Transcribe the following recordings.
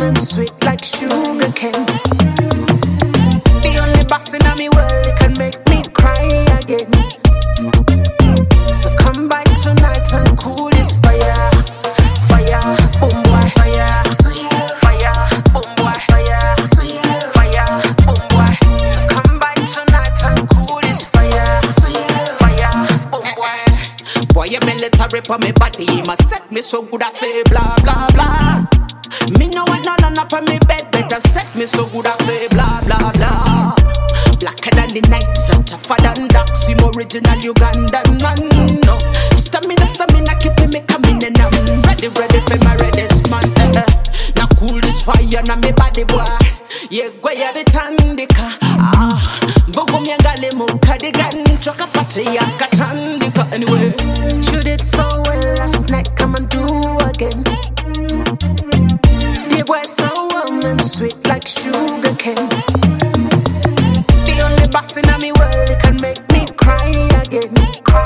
woman sweet like sugar cane. The only boss in me world, it can make me cry again. So come by tonight and cool this fire. Fire, boom boy, fire. Fire, boom boy, fire. Fire, boom boy. So come by tonight and cool this fire. Fire, boom boy. Boy, you military for me body, you must set me so good I say blah blah blah. Me no want none up on me bed, better set me so good I say blah blah blah. Blacker than the night, tougher than dark, sim original Ugandan man. No, stamina keeping me coming and I'm ready for my reddest man. Now cool this fire na me body boy. Yeah, go ya bitandika. Bogo miangale mukadigan, choka pate ya katandika. Anyway, you did so well last night, come and do again. The boy so warm and sweet like sugar cane. The only boss in me world, it can make me cry again.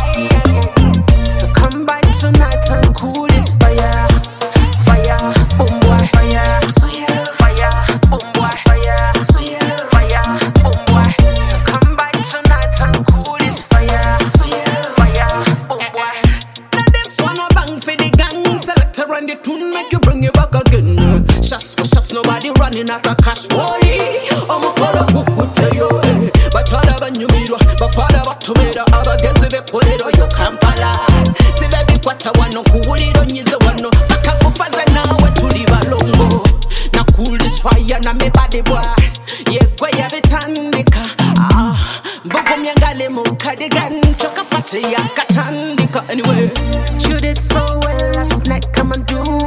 So come by tonight and cool this fire. Fire, boom boy, fire. Fire, boom boy, fire. Fire, boom boy. So come by tonight and cool this fire. Fire, boom boy. Now this one a bang for the gang. Selector and the tune make you bring it back again. Shots for shots, nobody running out of cash. Boy, I'm a call up who tell you. But all of you mirror, but father what to me, the girls if put it on your Kampala. The baby quarter one, no cool it on you, one no. I can't go further now, what to leave alone. Now cool this fire, na me body boy. Yeah, go ya bitandika. Bogo miangale mukadigan, choka pate ya katandika. Anyway, you did so well last night, come and do